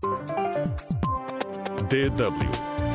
DW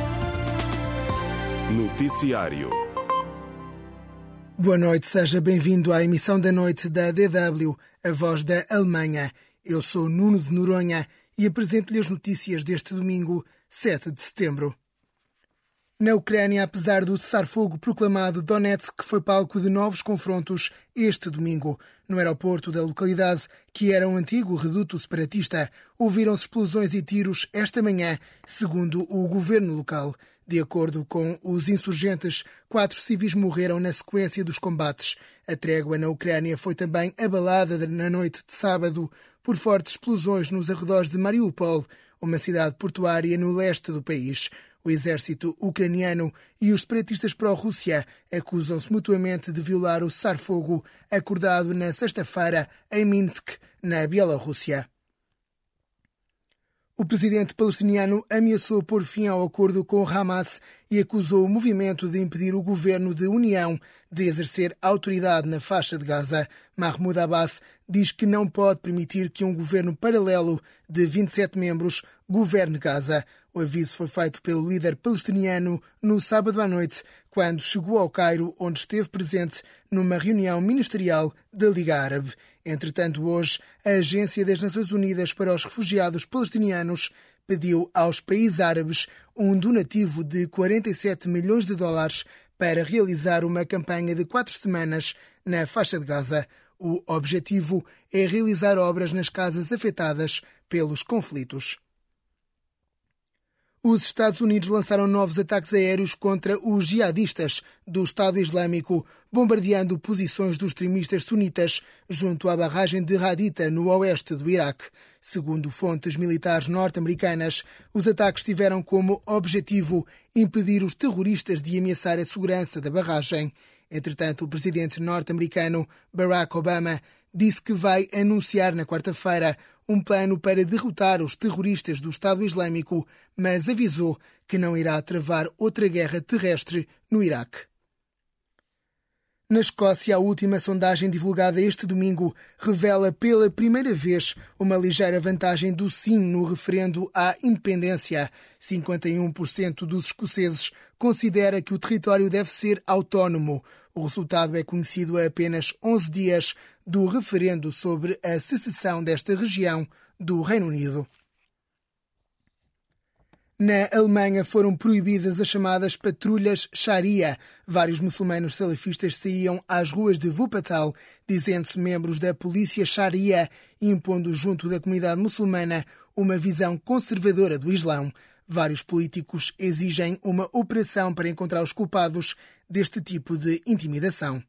Noticiário. Boa noite, seja bem-vindo à emissão da noite da DW, a voz da Alemanha. Eu sou Nuno de Noronha e apresento-lhe as notícias deste domingo, 7 de setembro. Na Ucrânia, apesar do cessar-fogo proclamado, Donetsk foi palco de novos confrontos este domingo. No aeroporto da localidade, que era um antigo reduto separatista, ouviram-se explosões e tiros esta manhã, segundo o governo local. De acordo com os insurgentes, 4 civis morreram na sequência dos combates. A trégua na Ucrânia foi também abalada na noite de sábado por fortes explosões nos arredores de Mariupol, uma cidade portuária no leste do país. O exército ucraniano e os separatistas pró-Rússia acusam-se mutuamente de violar o cessar-fogo acordado na sexta-feira em Minsk, na Bielorrússia. O presidente palestiniano ameaçou pôr fim ao acordo com o Hamas e acusou o movimento de impedir o governo de união de exercer autoridade na faixa de Gaza. Mahmoud Abbas diz que não pode permitir que um governo paralelo de 27 membros governe Gaza. O aviso foi feito pelo líder palestiniano no sábado à noite, quando chegou ao Cairo, onde esteve presente numa reunião ministerial da Liga Árabe. Entretanto, hoje, a Agência das Nações Unidas para os Refugiados Palestinianos pediu aos países árabes um donativo de 47 milhões de dólares para realizar uma campanha de 4 semanas na faixa de Gaza. O objetivo é realizar obras nas casas afetadas pelos conflitos. Os Estados Unidos lançaram novos ataques aéreos contra os jihadistas do Estado Islâmico, bombardeando posições dos extremistas sunitas junto à barragem de Haditha, no oeste do Iraque. Segundo fontes militares norte-americanas, os ataques tiveram como objetivo impedir os terroristas de ameaçar a segurança da barragem. Entretanto, o presidente norte-americano Barack Obama disse que vai anunciar na quarta-feira um plano para derrotar os terroristas do Estado Islâmico, mas avisou que não irá travar outra guerra terrestre no Iraque. Na Escócia, a última sondagem divulgada este domingo revela pela primeira vez uma ligeira vantagem do sim no referendo à independência. 51% dos escoceses considera que o território deve ser autónomo. O resultado é conhecido a apenas 11 dias do referendo sobre a secessão desta região do Reino Unido. Na Alemanha foram proibidas as chamadas patrulhas Sharia. Vários muçulmanos salafistas saíam às ruas de Wuppertal, dizendo-se membros da polícia Sharia, impondo junto da comunidade muçulmana uma visão conservadora do Islão. Vários políticos exigem uma operação para encontrar os culpados deste tipo de intimidação.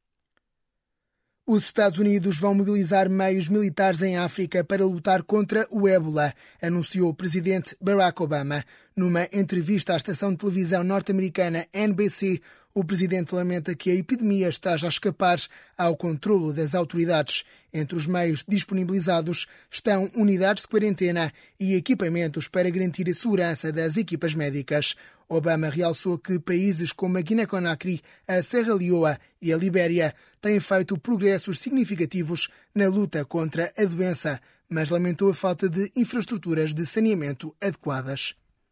Os Estados Unidos vão mobilizar meios militares em África para lutar contra o ébola, anunciou o presidente Barack Obama. Numa entrevista à estação de televisão norte-americana NBC, o presidente lamenta que a epidemia esteja a escapar ao controlo das autoridades. Entre os meios disponibilizados estão unidades de quarentena e equipamentos para garantir a segurança das equipas médicas. Obama realçou que países como a Guiné-Conakry, a Serra Leoa e a Libéria têm feito progressos significativos na luta contra a doença, mas lamentou a falta de infraestruturas de saneamento adequadas.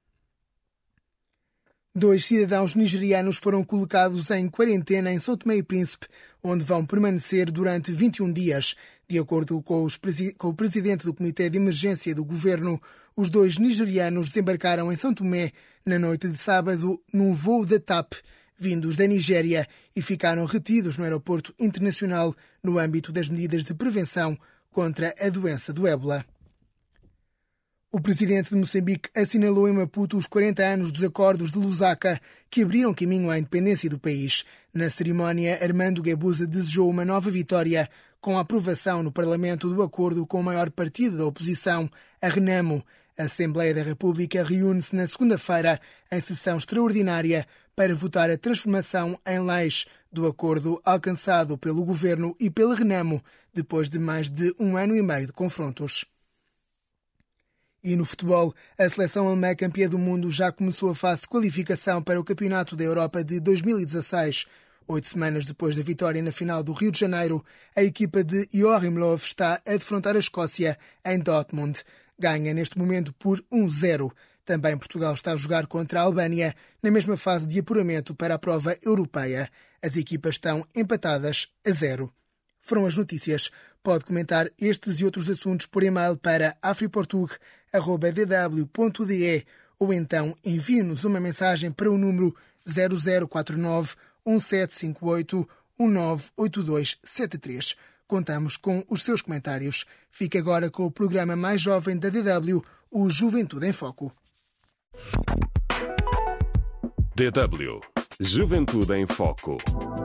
2 cidadãos nigerianos foram colocados em quarentena em São Tomé e Príncipe, onde vão permanecer durante 21 dias. De acordo com o presidente do Comitê de Emergência do Governo, os 2 nigerianos desembarcaram em São Tomé na noite de sábado num voo da TAP, vindos da Nigéria, e ficaram retidos no aeroporto internacional no âmbito das medidas de prevenção contra a doença do ébola. O presidente de Moçambique assinalou em Maputo os 40 anos dos acordos de Lusaka, que abriram caminho à independência do país. Na cerimónia, Armando Guebuza desejou uma nova vitória, com a aprovação no Parlamento do acordo com o maior partido da oposição, a Renamo. A Assembleia da República reúne-se na segunda-feira em sessão extraordinária para votar a transformação em leis do acordo alcançado pelo governo e pela Renamo, depois de mais de 1 ano e meio de confrontos. E no futebol, a seleção alemã campeã do mundo já começou a fase de qualificação para o Campeonato da Europa de 2016. 8 semanas depois da vitória na final do Rio de Janeiro, a equipa de Joachim Löw está a defrontar a Escócia em Dortmund. ganha neste momento por 1-0. Também Portugal está a jogar contra a Albânia na mesma fase de apuramento para a prova europeia. As equipas estão empatadas a 0. Foram as notícias. Pode comentar estes e outros assuntos por e-mail para afriportug@dw.de ou então envie-nos uma mensagem para o número 0049 1758 198273. Contamos com os seus comentários. Fique agora com o programa mais jovem da DW, o Juventude em Foco. DW Juventude em Foco.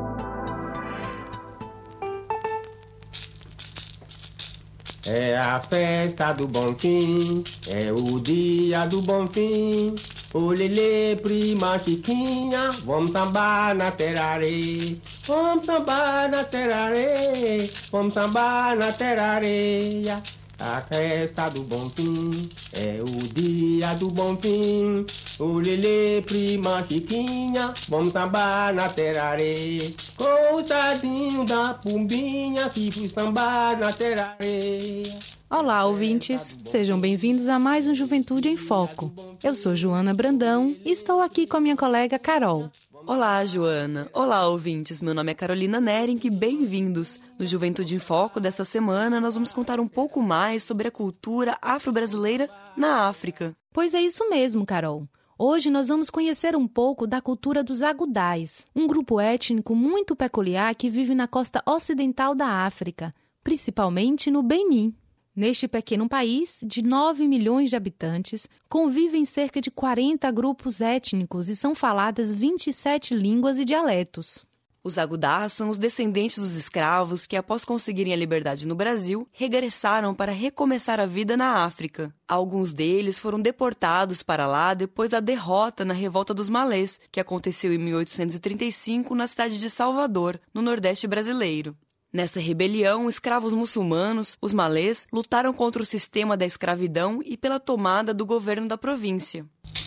É a festa do Bom Fim, é o dia do Bom Fim. Olelê, prima Chiquinha, vamos sambar na teraré. Vamos sambar na teraré, vamos sambar na terareia. A festa do Bom Fim, é o dia do Bom Fim. Olelê, prima Chiquinha, vamos sambar na teraré. Com o tadinho da pombinha que fui sambar na terareia. Olá, ouvintes! Sejam bem-vindos a mais um Juventude em Foco. Eu sou Joana Brandão e estou aqui com a minha colega Carol. Olá, Joana. Olá, ouvintes. Meu nome é Carolina Nering e bem-vindos. No Juventude em Foco desta semana, nós vamos contar um pouco mais sobre a cultura afro-brasileira na África. Pois é isso mesmo, Carol. Hoje nós vamos conhecer um pouco da cultura dos agudais, um grupo étnico muito peculiar que vive na costa ocidental da África, principalmente no Benin. Neste pequeno país, de 9 milhões de habitantes, convivem cerca de 40 grupos étnicos e são faladas 27 línguas e dialetos. Os agudás são os descendentes dos escravos que, após conseguirem a liberdade no Brasil, regressaram para recomeçar a vida na África. Alguns deles foram deportados para lá depois da derrota na Revolta dos Malês, que aconteceu em 1835 na cidade de Salvador, no Nordeste brasileiro. Nesta rebelião, escravos muçulmanos, os malês, lutaram contra o sistema da escravidão e pela tomada do governo da província.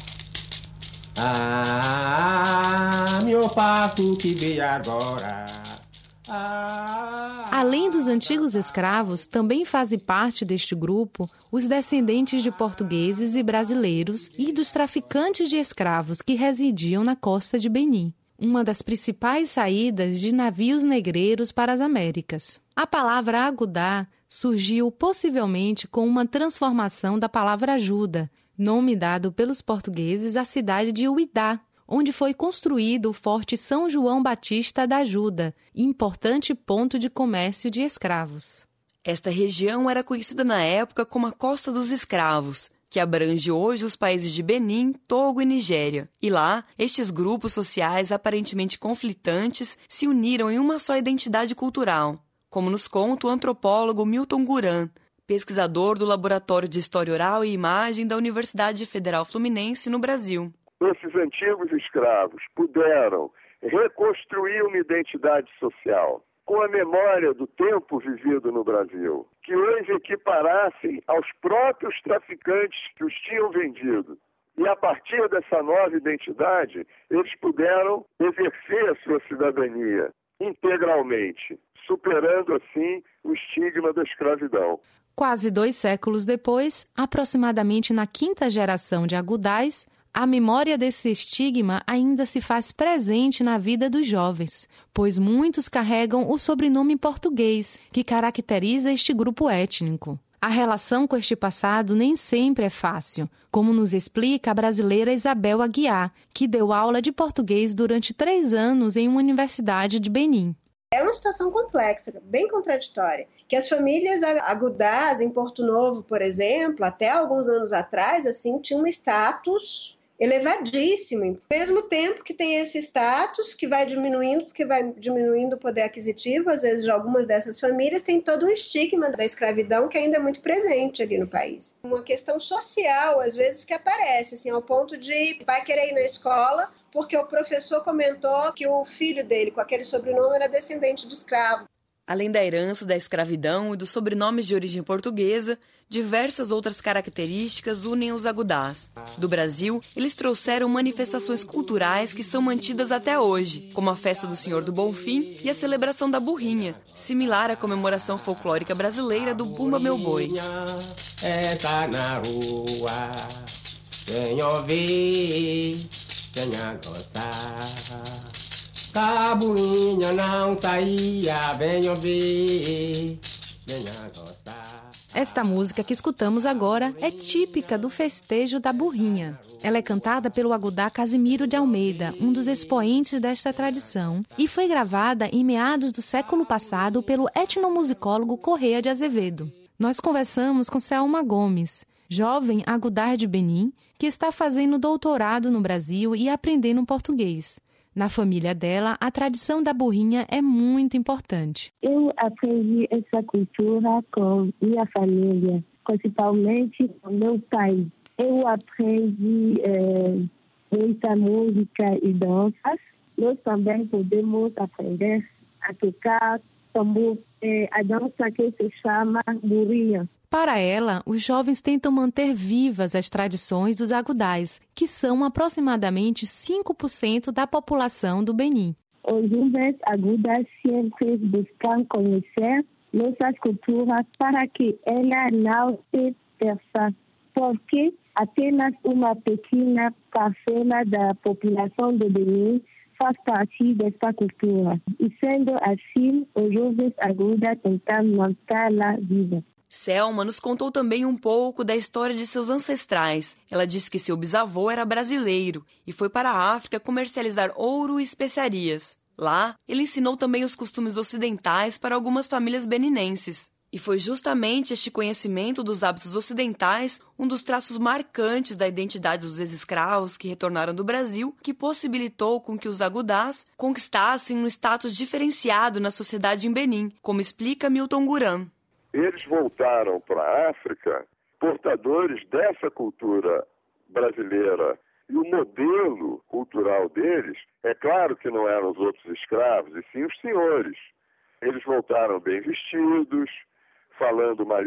Meu papo que veio agora. Além dos antigos escravos, também fazem parte deste grupo os descendentes de portugueses e brasileiros e dos traficantes de escravos que residiam na costa de Benin, uma das principais saídas de navios negreiros para as Américas. A palavra agudá surgiu possivelmente com uma transformação da palavra ajuda, nome dado pelos portugueses à cidade de Uidá, onde foi construído o Forte São João Batista da Ajuda, importante ponto de comércio de escravos. Esta região era conhecida na época como a Costa dos Escravos, que abrange hoje os países de Benin, Togo e Nigéria. E lá, estes grupos sociais aparentemente conflitantes se uniram em uma só identidade cultural, como nos conta o antropólogo Milton Guran, pesquisador do Laboratório de História Oral e Imagem da Universidade Federal Fluminense, no Brasil. Esses antigos escravos puderam reconstruir uma identidade social com a memória do tempo vivido no Brasil, que hoje equiparassem aos próprios traficantes que os tinham vendido. E a partir dessa nova identidade, eles puderam exercer a sua cidadania integralmente, superando assim o estigma da escravidão. Quase 2 séculos depois, aproximadamente na 5ª geração de agudais, a memória desse estigma ainda se faz presente na vida dos jovens, pois muitos carregam o sobrenome português, que caracteriza este grupo étnico. A relação com este passado nem sempre é fácil, como nos explica a brasileira Isabel Aguiar, que deu aula de português durante 3 anos em uma universidade de Benin. É uma situação complexa, bem contraditória, que as famílias agudás em Porto Novo, por exemplo, até alguns anos atrás, assim, tinham um status elevadíssimo, ao mesmo tempo que tem esse status que vai diminuindo, porque vai diminuindo o poder aquisitivo, às vezes de algumas dessas famílias, tem todo um estigma da escravidão que ainda é muito presente ali no país. Uma questão social, às vezes, que aparece, assim, ao ponto de vai querer ir na escola porque o professor comentou que o filho dele, com aquele sobrenome, era descendente de escravo. Além da herança da escravidão e dos sobrenomes de origem portuguesa, diversas outras características unem os agudás. Do Brasil, eles trouxeram manifestações culturais que são mantidas até hoje, como a festa do Senhor do Bonfim e a celebração da burrinha, similar à comemoração folclórica brasileira do Bumba Meu Boi. Tá na rua, venham ver, venham gostar. A burrinha não saía, venham ver, venham gostar. Esta música que escutamos agora é típica do festejo da burrinha. Ela é cantada pelo agudá Casimiro de Almeida, um dos expoentes desta tradição, e foi gravada em meados do século passado pelo etnomusicólogo Correia de Azevedo. Nós conversamos com Selma Gomes, jovem agudá de Benim, que está fazendo doutorado no Brasil e aprendendo português. Na família dela, a tradição da burrinha é muito importante. Eu aprendi essa cultura com minha família, principalmente com meu pai. Eu aprendi muita música e danças. Nós também podemos aprender a tocar tambor, a dança que se chama burrinha. Para ela, os jovens tentam manter vivas as tradições dos agudás, que são aproximadamente 5% da população do Benim. Os jovens agudás sempre buscam conhecer nossas culturas para que ela não se perca, porque apenas uma pequena parcela da população do Benim faz parte dessa cultura. E sendo assim, os jovens agudás tentam mantê-la viva. Selma nos contou também um pouco da história de seus ancestrais. Ela disse que seu bisavô era brasileiro e foi para a África comercializar ouro e especiarias. Lá, ele ensinou também os costumes ocidentais para algumas famílias beninenses. E foi justamente este conhecimento dos hábitos ocidentais um dos traços marcantes da identidade dos ex-escravos que retornaram do Brasil, que possibilitou com que os agudás conquistassem um status diferenciado na sociedade em Benim, como explica Milton Guram. Eles voltaram para a África portadores dessa cultura brasileira. E o modelo cultural deles, é claro que não eram os outros escravos, e sim os senhores. Eles voltaram bem vestidos, falando uma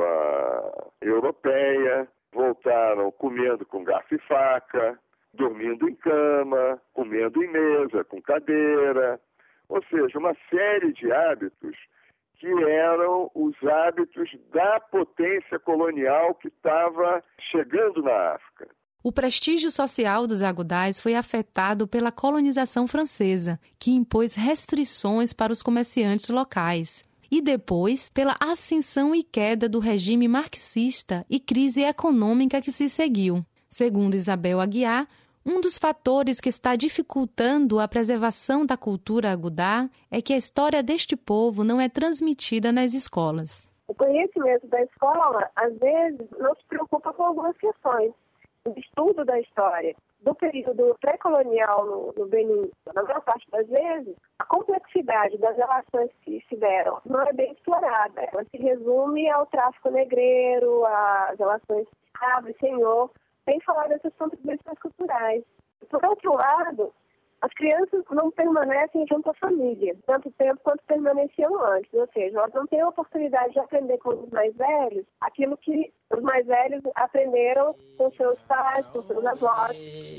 língua europeia, voltaram comendo com garfo e faca, dormindo em cama, comendo em mesa, com cadeira. Ou seja, uma série de hábitos que eram os hábitos da potência colonial que estava chegando na África. O prestígio social dos agudás foi afetado pela colonização francesa, que impôs restrições para os comerciantes locais. E depois, pela ascensão e queda do regime marxista e crise econômica que se seguiu. Segundo Isabel Aguiar, um dos fatores que está dificultando a preservação da cultura agudá é que a história deste povo não é transmitida nas escolas. O conhecimento da escola, às vezes, não se preocupa com algumas questões. O estudo da história do período pré-colonial no Benim, na maior parte das vezes, a complexidade das relações que se deram não é bem explorada. Ela se resume ao tráfico negreiro, às relações escravo e senhor, sem falar dessas contribuições culturais. Por outro lado, as crianças não permanecem junto à família, tanto tempo quanto permaneciam antes. Ou seja, elas não têm a oportunidade de aprender com os mais velhos aquilo que os mais velhos aprenderam com seus pais, com seus avós.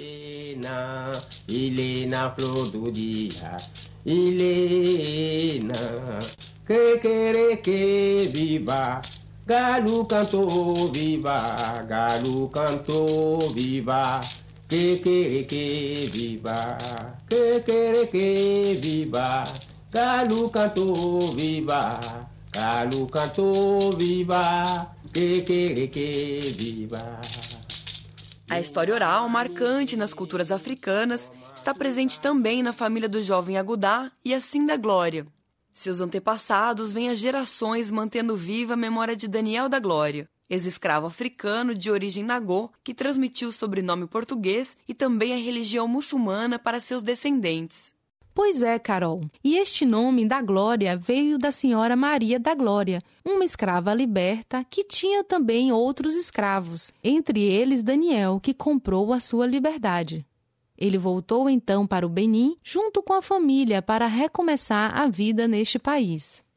Helena, flor do dia, Helena, que querer que viva. Galo cantou viva, galo cantou viva, que viva, que viva, galo cantou viva, galo cantou viva, que viva. A história oral, marcante nas culturas africanas, está presente também na família do jovem agudá e assim da Glória. Seus antepassados vêm há gerações mantendo viva a memória de Daniel da Glória, ex-escravo africano de origem nagô, que transmitiu o sobrenome português e também a religião muçulmana para seus descendentes. Pois é, Carol. E este nome da Glória veio da senhora Maria da Glória, uma escrava liberta que tinha também outros escravos, entre eles Daniel, que comprou a sua liberdade. Ele voltou então para o Benim, junto com a família, para recomeçar a vida neste país.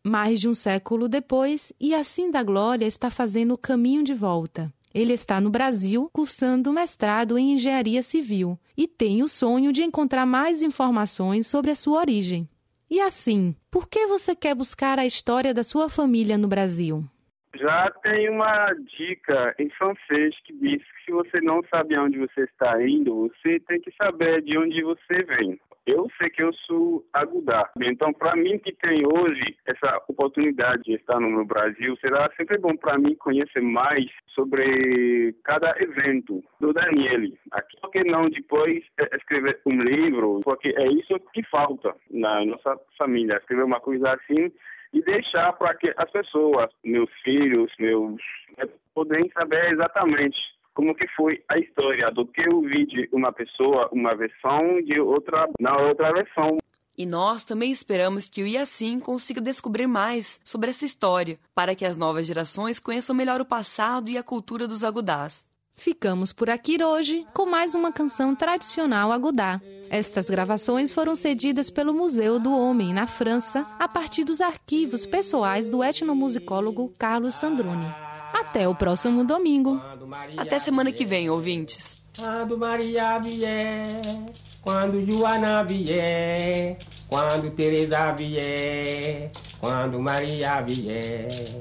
Mais de um século depois, Yacine da Glória está fazendo o caminho de volta. Ele está no Brasil, cursando mestrado em Engenharia Civil e tem o sonho de encontrar mais informações sobre a sua origem. E assim, por que você quer buscar a história da sua família no Brasil? Já tem uma dica em francês que diz que se você não sabe aonde você está indo, você tem que saber de onde você vem. Eu sei que eu sou agudá. Então, para mim que tem hoje essa oportunidade de estar no Brasil, será sempre bom para mim conhecer mais sobre cada evento do Daniel. Aqui, por que não depois escrever um livro? Porque é isso que falta na nossa família, escrever uma coisa assim e deixar para que as pessoas, meus filhos, poderem saber exatamente como que foi a história do que eu vi de uma pessoa, uma versão de outra, na outra versão. E nós também esperamos que o Yacine consiga descobrir mais sobre essa história, para que as novas gerações conheçam melhor o passado e a cultura dos agudás. Ficamos por aqui hoje com mais uma canção tradicional agudá. Estas gravações foram cedidas pelo Museu do Homem, na França, a partir dos arquivos pessoais do etnomusicólogo Carlos Sandrone. Até o próximo domingo. Até semana que vem, ouvintes. Quando Maria vier, quando Joana vier, quando Teresa vier, quando Maria vier.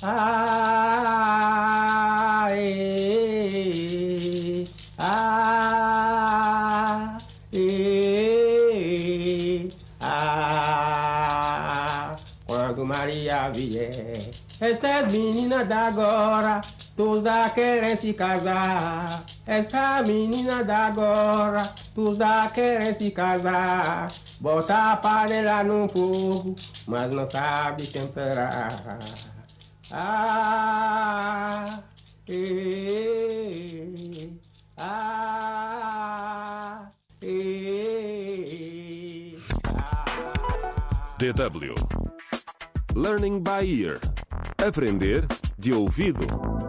Quando Maria vier. Essas meninas da agora, todas querem se casar. Essas meninas da agora, todas querem se casar. Bota a panela no fogo, mas não sabe temperar. DW Learning by Ear. Aprender de ouvido.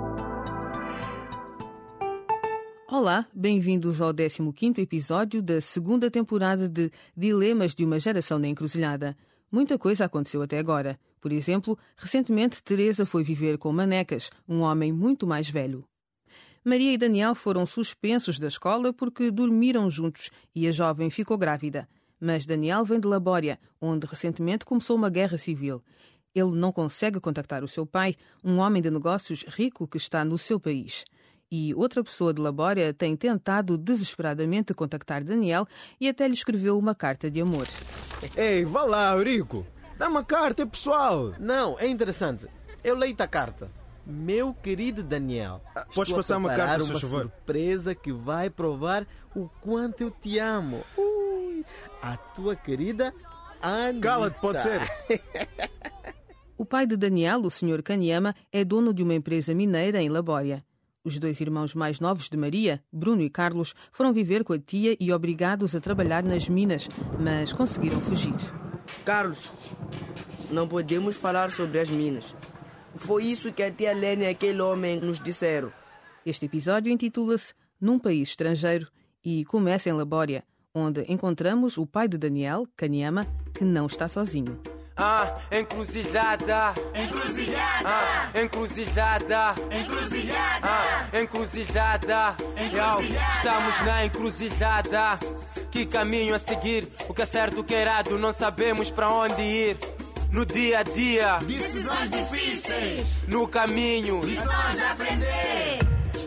Olá, bem-vindos ao 15º episódio da segunda temporada de Dilemas de uma Geração na Encruzilhada. Muita coisa aconteceu até agora. Por exemplo, recentemente Teresa foi viver com Manecas, um homem muito mais velho. Maria e Daniel foram suspensos da escola porque dormiram juntos e a jovem ficou grávida. Mas Daniel vem de Labória, onde recentemente começou uma guerra civil. Ele não consegue contactar o seu pai, um homem de negócios rico que está no seu país. E outra pessoa de Labória tem tentado desesperadamente contactar Daniel e até lhe escreveu uma carta de amor. Ei, vá lá, Eurico. Dá uma carta, é pessoal. Não, é interessante. Eu leio a carta. Meu querido Daniel, podes passar uma carta, por favor? Surpresa que vai provar o quanto eu te amo. A tua querida Anitta. Cala-te, pode ser. O pai de Daniel, o Sr. Kanyama, é dono de uma empresa mineira em Labória. Os dois irmãos mais novos de Maria, Bruno e Carlos, foram viver com a tia e obrigados a trabalhar nas minas, mas conseguiram fugir. Carlos, não podemos falar sobre as minas. Foi isso que a tia Lene e aquele homem nos disseram. Este episódio intitula-se Num País Estrangeiro e começa em Labória, onde encontramos o pai de Daniel, Kanyama, que não está sozinho. Encruzilhada, encruzilhada, encruzilhada, encruzilhada, encruzilhada, estamos na encruzilhada. Que caminho a seguir? O que é certo, o que é errado? Não sabemos para onde ir. No dia a dia, decisões difíceis. No caminho, lições a aprender.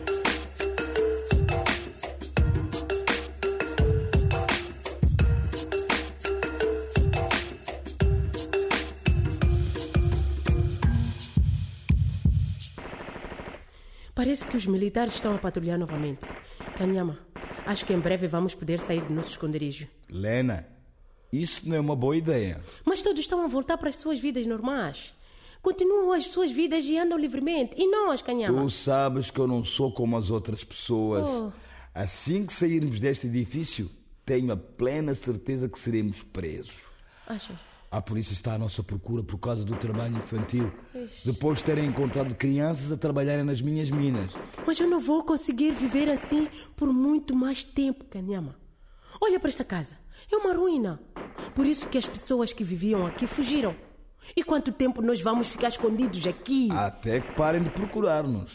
Parece que os militares estão a patrulhar novamente. Kanyama, acho que em breve vamos poder sair do nosso esconderijo. Lena, isso não é uma boa ideia. Mas todos estão a voltar para as suas vidas normais. Continuam as suas vidas e andam livremente. E nós, Kanyama? Tu sabes que eu não sou como as outras pessoas. Assim que sairmos deste edifício, tenho a plena certeza que seremos presos. Achas? A polícia está à nossa procura por causa do trabalho infantil. Depois de terem encontrado crianças a trabalharem nas minhas minas. Mas eu não vou conseguir viver assim por muito mais tempo, Kanyama. Olha para esta casa. É uma ruína. Por isso que as pessoas que viviam aqui fugiram. E quanto tempo nós vamos ficar escondidos aqui? Até que parem de procurar-nos.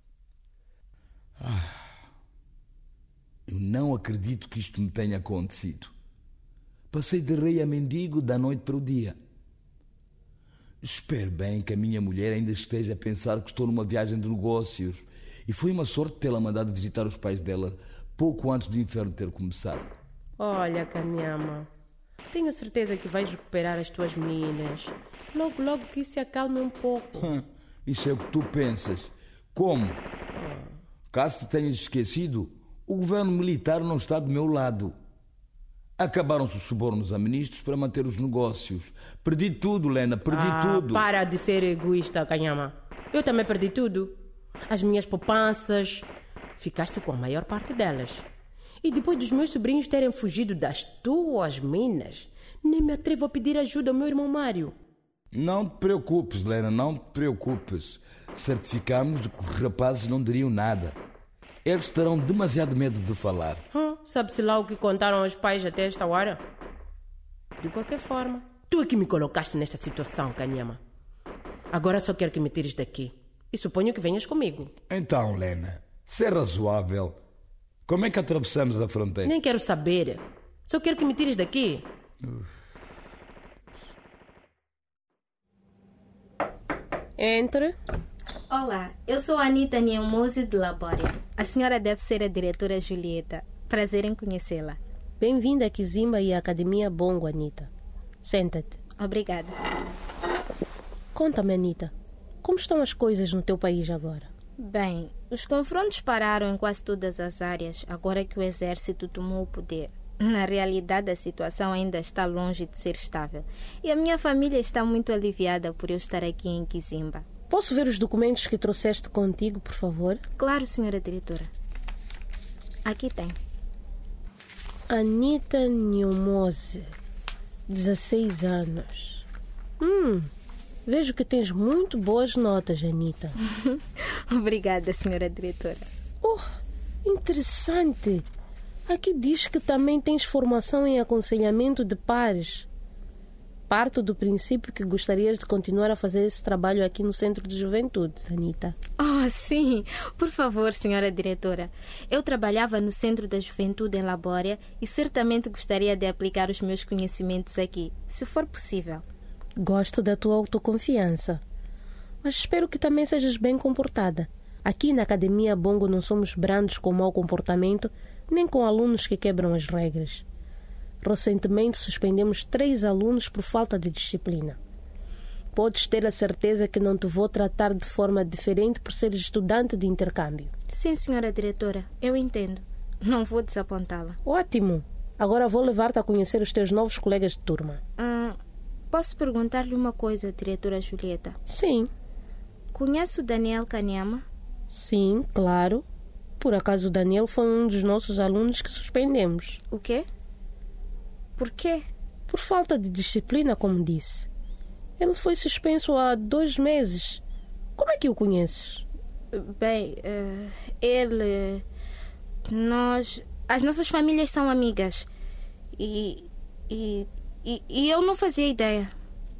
Eu não acredito que isto me tenha acontecido. Passei de rei a mendigo da noite para o dia. Espero bem que a minha mulher ainda esteja a pensar que estou numa viagem de negócios. E foi uma sorte tê-la mandado visitar os pais dela pouco antes do inferno ter começado. Olha, Kanyama, tenho certeza que vais recuperar as tuas minas. Logo, logo que isso se acalme um pouco. Isso é o que tu pensas. Como? Caso te tenhas esquecido, o governo militar não está do meu lado. Acabaram-se os subornos a ministros para manter os negócios. Perdi tudo, Lena, perdi tudo. Para de ser egoísta, Kanyama. Eu também perdi tudo. As minhas poupanças. Ficaste com a maior parte delas. E depois dos meus sobrinhos terem fugido das tuas minas, nem me atrevo a pedir ajuda ao meu irmão Mário. Não te preocupes, Lena, não te preocupes. Certificamos de que os rapazes não diriam nada. Eles terão demasiado medo de falar. Sabe-se lá o que contaram aos pais até esta hora? De qualquer forma, tu é que me colocaste nesta situação, Kanyama. Agora só quero que me tires daqui. E suponho que venhas comigo. Então, Lena, se é razoável, como é que atravessamos a fronteira? Nem quero saber. Só quero que me tires daqui. Entre. Olá, eu sou a Anita Nielmose de Labória. A senhora deve ser a diretora Julieta. Prazer em conhecê-la. Bem-vinda a Kizimba e à Academia Bongo, Anita. Senta-te. Obrigada. Conta-me, Anita, como estão as coisas no teu país agora? Bem, os confrontos pararam em quase todas as áreas, agora que o exército tomou o poder. Na realidade, a situação ainda está longe de ser estável. E a minha família está muito aliviada por eu estar aqui em Kizimba. Posso ver os documentos que trouxeste contigo, por favor? Claro, senhora diretora. Aqui tem. Anita Nielmose, 16 anos. Vejo que tens muito boas notas, Anita. Obrigada, senhora diretora. Interessante. Aqui diz que também tens formação em aconselhamento de pares. Parto do princípio que gostarias de continuar a fazer esse trabalho aqui no Centro de Juventude, Anita. Sim. Por favor, senhora diretora. Eu trabalhava no Centro da Juventude em Labória e certamente gostaria de aplicar os meus conhecimentos aqui, se for possível. Gosto da tua autoconfiança. Mas espero que também sejas bem comportada. Aqui na Academia Bongo não somos brandos com mau comportamento, nem com alunos que quebram as regras. Recentemente suspendemos 3 alunos por falta de disciplina. Podes ter a certeza que não te vou tratar de forma diferente por seres estudante de intercâmbio. Sim, senhora diretora, eu entendo. Não vou desapontá-la. Ótimo! Agora vou levar-te a conhecer os teus novos colegas de turma. Posso perguntar-lhe uma coisa, diretora Julieta? Sim. Conhece o Daniel Kanyama? Sim, claro. Por acaso o Daniel foi um dos nossos alunos que suspendemos. O quê? Por quê? Por falta de disciplina, como disse. Ele foi suspenso há 2 meses. Como é que o conheces? Bem, ele... As nossas famílias são amigas. E eu não fazia ideia.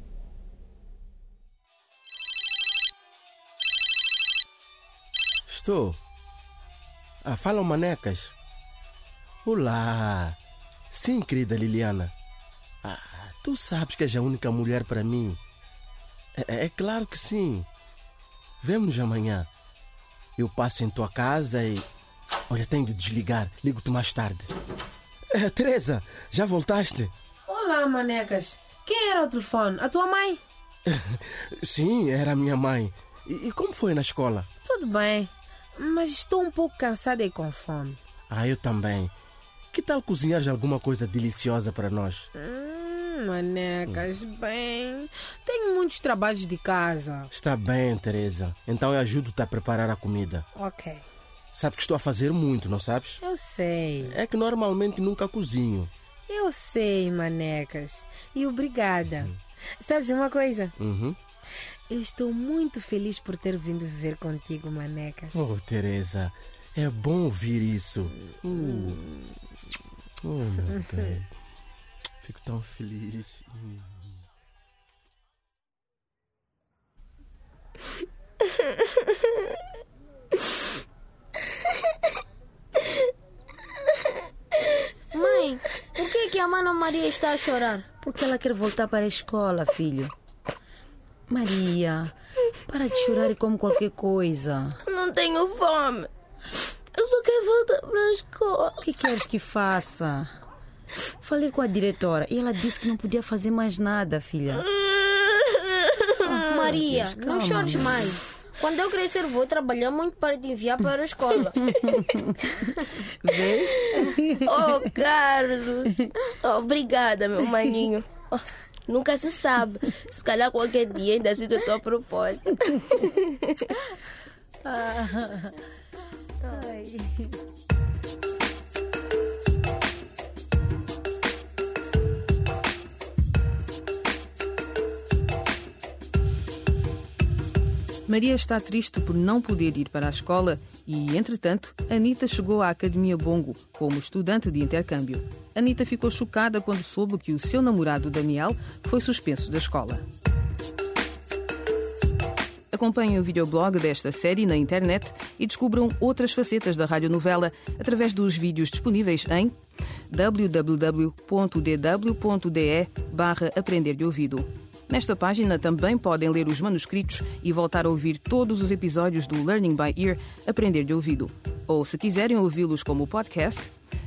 Estou. Falam Manecas. Olá. Sim, querida Liliana. Tu sabes que és a única mulher para mim. É claro que sim. Vemo-nos amanhã. Eu passo em tua casa e... Olha, tenho de desligar. Ligo-te mais tarde. Teresa, já voltaste? Olá, Manecas. Quem era o telefone? A tua mãe? Sim, era a minha mãe. E como foi na escola? Tudo bem, mas estou um pouco cansada e com fome. Eu também. Que tal cozinhares alguma coisa deliciosa para nós? Manecas, bem... Tenho muitos trabalhos de casa. Está bem, Teresa. Então eu ajudo-te a preparar a comida. Ok. Sabe que estou a fazer muito, não sabes? Eu sei. É que normalmente nunca cozinho. Eu sei, Manecas. E obrigada. Sabes uma coisa? Eu estou muito feliz por ter vindo viver contigo, Manecas. Teresa, é bom ouvir isso. Meu bem. Fico tão feliz. Mãe, por que a Ana Maria está a chorar? Porque ela quer voltar para a escola, filho. Maria, para de chorar e come qualquer coisa. Não tenho fome. Eu só quero voltar para a escola. O que queres que faça? Falei com a diretora e ela disse que não podia fazer mais nada, filha. Maria, Deus, não chores mais. Quando eu crescer vou trabalhar muito para te enviar para a escola. Vês? Oh, Carlos. Obrigada, meu maninho. Nunca se sabe. Se calhar qualquer dia ainda aceito a tua proposta. Ai. Maria está triste por não poder ir para a escola e, entretanto, Anita chegou à Academia Bongo como estudante de intercâmbio. Anita ficou chocada quando soube que o seu namorado Daniel foi suspenso da escola. Acompanhem o videoblog desta série na internet e descubram outras facetas da radionovela através dos vídeos disponíveis em www.dw.de/aprender de ouvido. Nesta página também podem ler os manuscritos e voltar a ouvir todos os episódios do Learning by Ear Aprender de Ouvido. Ou, se quiserem ouvi-los como podcast,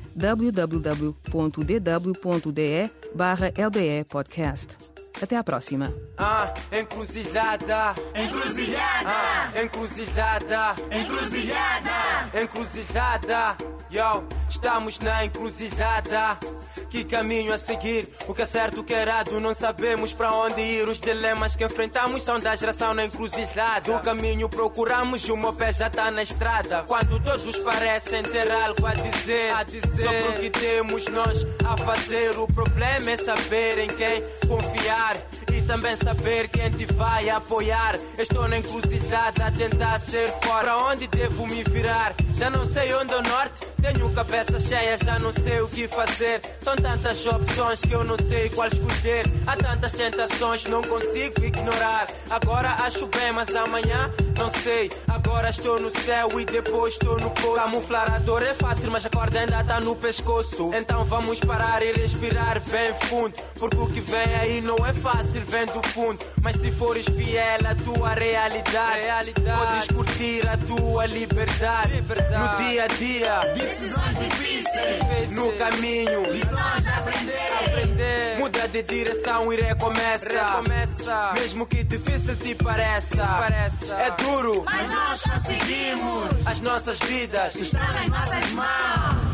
www.dw.de/LBE Podcast. Até à próxima. Encruzilhada. Encruzilhada. Encruzilhada. Encruzilhada. Encruzilhada. Yo, estamos na encruzilhada. Que caminho a seguir? O que é certo, o que é errado? Não sabemos para onde ir. Os dilemas que enfrentamos são da geração na encruzilhada. O caminho procuramos e o meu pé já está na estrada. Quando todos parecem ter algo a dizer, sobre o que temos nós a fazer. O problema é saber em quem confiar e também saber quem te vai apoiar. Estou na encruzilhada a tentar ser fora. Para onde devo me virar? Já não sei onde é o norte. Tenho cabeça cheia, já não sei o que fazer. São tantas opções que eu não sei qual escolher. Há tantas tentações, não consigo ignorar. Agora acho bem, mas amanhã não sei. Agora estou no céu e depois estou no poço. Camuflar a dor é fácil, mas a corda ainda está no pescoço. Então vamos parar e respirar bem fundo. Porque o que vem aí não é fácil, vem do fundo. Mas se fores fiel à tua realidade, podes curtir a tua liberdade. No dia a dia, decisões difíceis. No caminho, lições a aprender. Muda de direção e recomeça. Mesmo que difícil te pareça. É duro, mas nós conseguimos. As nossas vidas estão nas nossas mãos.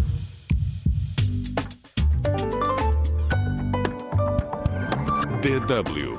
DW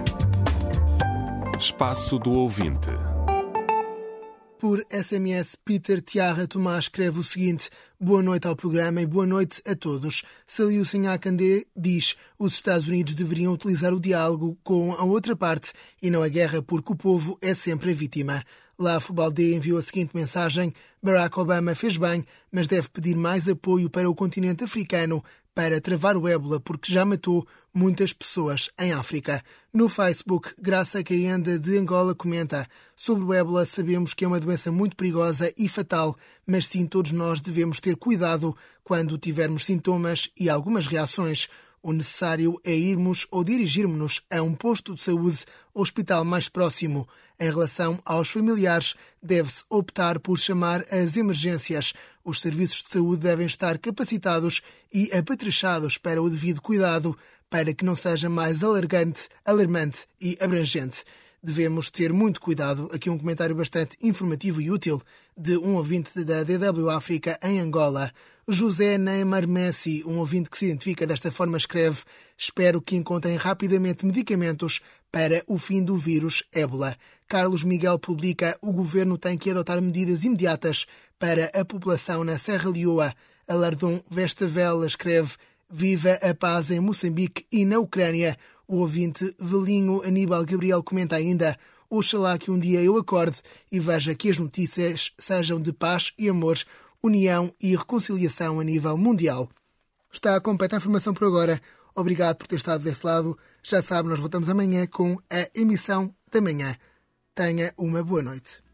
Espaço do Ouvinte. Por SMS, Peter Tiarra Tomás escreve o seguinte: boa noite ao programa e boa noite a todos. Saliu Sinhacandé diz: os Estados Unidos deveriam utilizar o diálogo com a outra parte e não a guerra, porque o povo é sempre a vítima. Lá Fubalde enviou a seguinte mensagem: Barack Obama fez bem, mas deve pedir mais apoio para o continente africano para travar o ébola, porque já matou muitas pessoas em África. No Facebook, Graça Caenda de Angola comenta: sobre o ébola sabemos que é uma doença muito perigosa e fatal, mas sim todos nós devemos ter cuidado quando tivermos sintomas e algumas reações. O necessário é irmos ou dirigirmos-nos a um posto de saúde ou hospital mais próximo. Em relação aos familiares, deve-se optar por chamar as emergências. Os serviços de saúde devem estar capacitados e apetrechados para o devido cuidado, para que não seja mais alarmante e abrangente. Devemos ter muito cuidado. Aqui um comentário bastante informativo e útil de um ouvinte da DW África em Angola. José Neymar Messi, um ouvinte que se identifica desta forma, escreve: espero que encontrem rapidamente medicamentos para o fim do vírus ébola. Carlos Miguel publica: o governo tem que adotar medidas imediatas para a população na Serra Leoa. Alardon Vestavela escreve: viva a paz em Moçambique e na Ucrânia. O ouvinte Velinho Aníbal Gabriel comenta ainda: oxalá que um dia eu acorde e veja que as notícias sejam de paz e amor, união e reconciliação a nível mundial. Está a completa a informação por agora. Obrigado por ter estado desse lado. Já sabe, nós voltamos amanhã com a emissão da manhã. Tenha uma boa noite.